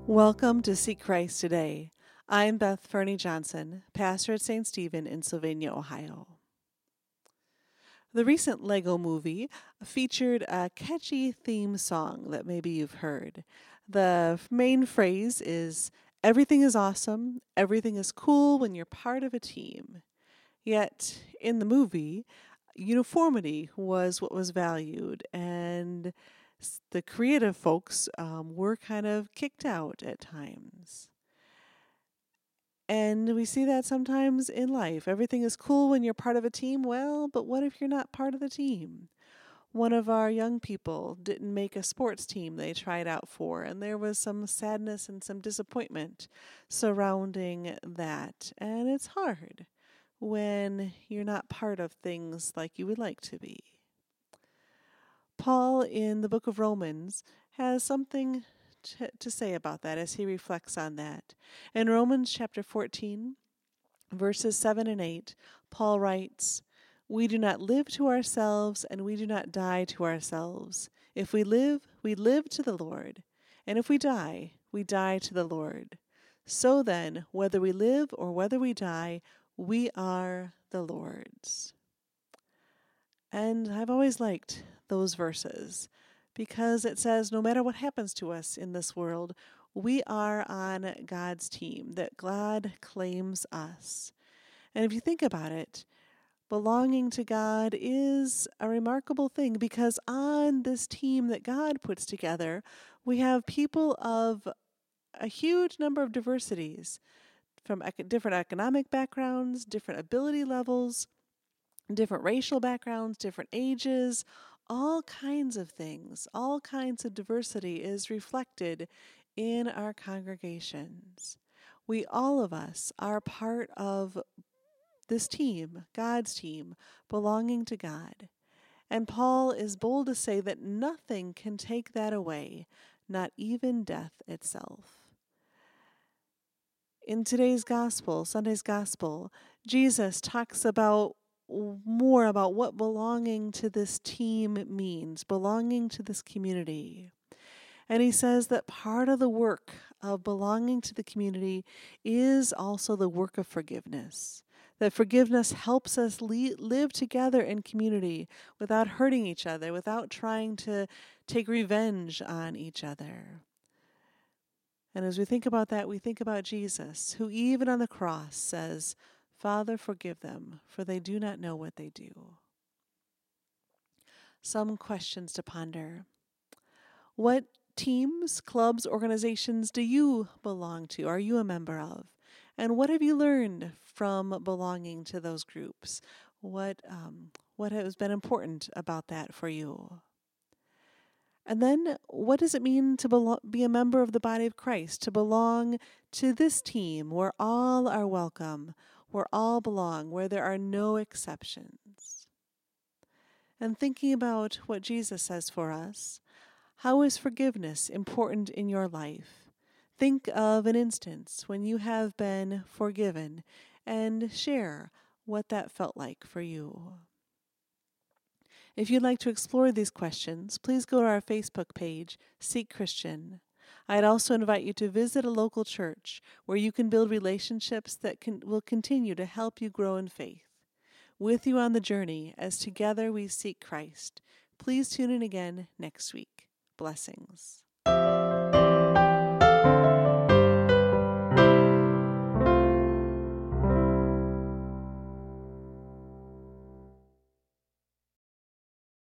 Welcome to Seek Christ Today. I'm Beth Fernie Johnson, pastor at St. Stephen in Sylvania, Ohio. The recent Lego movie featured a catchy theme song that maybe you've heard. The main phrase is, "Everything is awesome, everything is cool when you're part of a team." Yet, in the movie, uniformity was what was valued, and the creative folks were kind of kicked out at times. And we see that sometimes in life. Everything is cool when you're part of a team. Well, but what if you're not part of the team? One of our young people didn't make a sports team they tried out for, and there was some sadness and some disappointment surrounding that. And it's hard when you're not part of things like you would like to be. Paul in the book of Romans has something to say about that as he reflects on that. In Romans chapter 14, verses 7 and 8, Paul writes, "We do not live to ourselves, and we do not die to ourselves. If we live to the Lord. And if we die to the Lord. So then, whether we live or whether we die, we are the Lord's." And I've always liked those verses because it says no matter what happens to us in this world, we are on God's team, that God claims us. And if you think about it, belonging to God is a remarkable thing because on this team that God puts together, we have people of a huge number of diversities from different economic backgrounds, different ability levels, different racial backgrounds, different ages, all kinds of things, all kinds of diversity is reflected in our congregations. We, all of us, are part of this team, God's team, belonging to God. And Paul is bold to say that nothing can take that away, not even death itself. In today's gospel, Sunday's gospel, Jesus talks more about what belonging to this team means, belonging to this community. And he says that part of the work of belonging to the community is also the work of forgiveness. That forgiveness helps us live together in community without hurting each other, without trying to take revenge on each other. And as we think about that, we think about Jesus, who even on the cross says, "Father, forgive them, for they do not know what they do." Some questions to ponder. What teams, clubs, organizations do you belong to? Are you a member of? And what have you learned from belonging to those groups? What has been important about that for you? And then, what does it mean to be a member of the body of Christ, to belong to this team where all are welcome, where all belong, where there are no exceptions? And thinking about what Jesus says for us, how is forgiveness important in your life? Think of an instance when you have been forgiven and share what that felt like for you. If you'd like to explore these questions, please go to our Facebook page, Seek Christian. I'd also invite you to visit a local church where you can build relationships that will continue to help you grow in faith. With you on the journey as together we seek Christ. Please tune in again next week. Blessings.